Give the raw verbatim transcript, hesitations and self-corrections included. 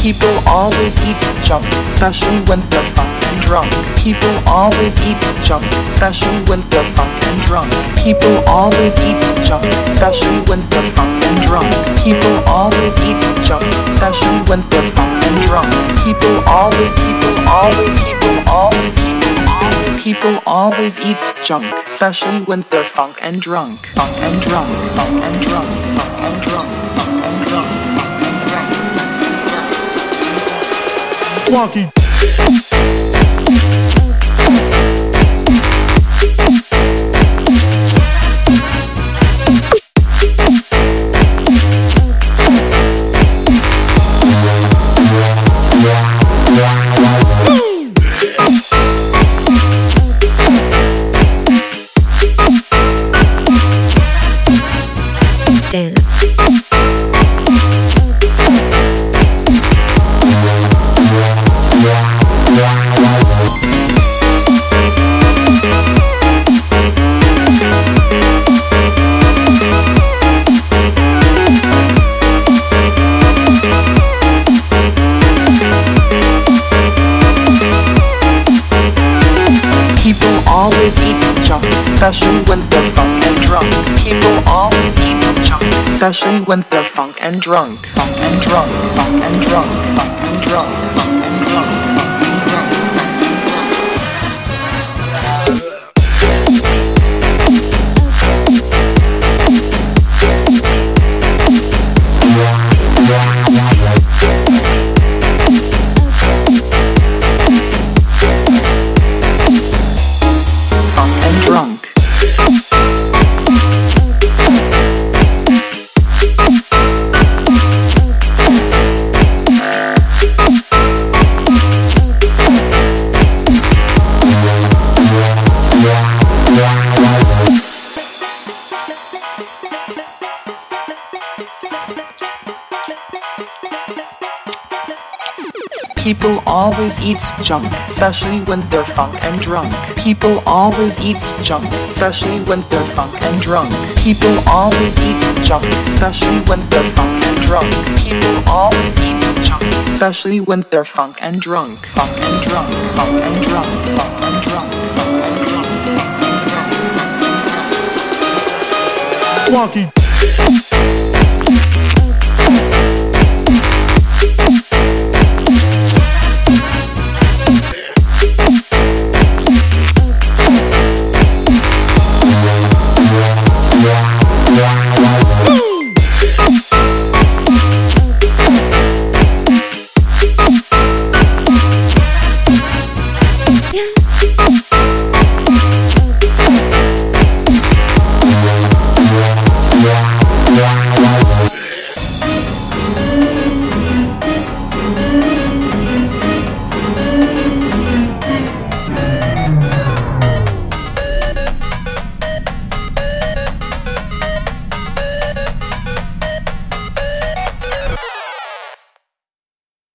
People always eat junk, especially when they're funk and drunk. People always eat junk, especially when they're funk and drunk. People always eat junk, especially when they're funk and drunk. People always eat junk, especially when they're funk and drunk. People always, people always, people always, people always, people always eat junk, especially when they're funk and drunk. Funk and drunk, funk and drunk, funk and drunk, funk and drunk, funk and drunk. Funky. Dance. People always eat junk, especially when they're funk and drunk. People always eat junk, especially when they're funk and drunk. Funk and drunk, funk and drunk, funk and drunk, funk and drunk, funk and drunk. Funk and drunk. People always eat junk, especially when they're funk and drunk. People always eat junk, especially when they're funk and drunk. People always eat junk, especially when they're funk and drunk. People always eat junk, especially when they're funk and drunk. Funk and drunk, funk and drunk, funk and drunk, funk and drunk, funk and drunk. Funky.